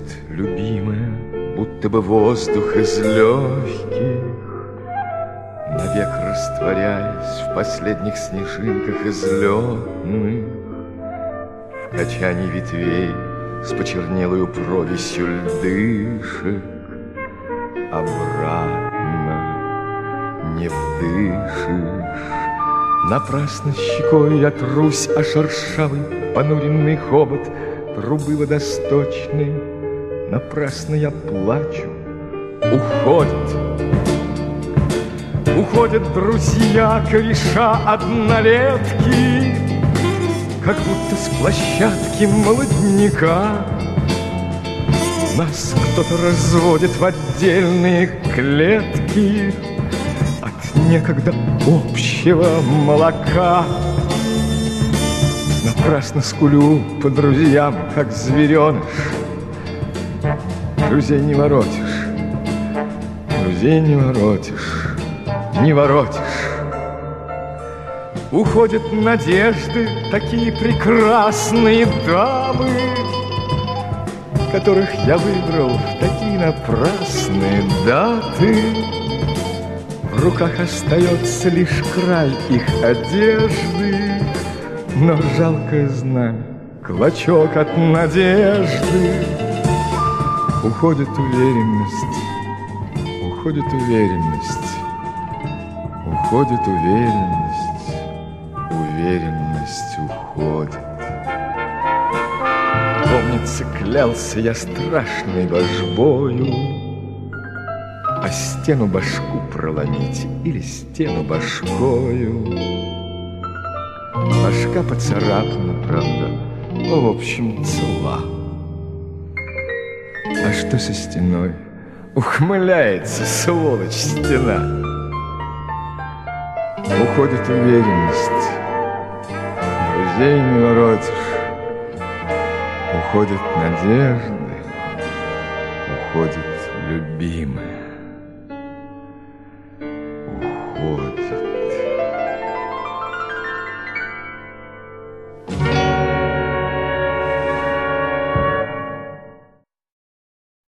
любимая, будто бы воздух из легких, навек растворяясь в последних снежинках излетных, в качании ветвей с почернелою провисью льдышек. Обратно не вдышишь. Напрасно щекой я трусь о шершавый понуренный хобот трубы водосточной. Напрасно я плачу. Уходят друзья, кореша однолетки, как будто с площадки молодняка. Нас кто-то разводит в отдельные клетки от некогда общего молока. Напрасно скулю по друзьям, как звереныш. Друзей не воротишь, друзей не воротишь, не воротишь. Уходят надежды, такие прекрасные дамы, которых я выбрал в такие напрасные даты. В руках остается лишь край их одежды, но жалкое знамя, клочок от надежды. Уходит уверенность, уходит уверенность, уходит уверенность, уверенность уходит. Помнится, клялся я страшной вожбою, а стену башку проломить или стену башкою. Башка поцарапана, правда, но в общем цела. А что со стеной? Ухмыляется, сволочь, стена. Уходит уверенность, друзей не воротишь. Уходят надежды, уходит любимая.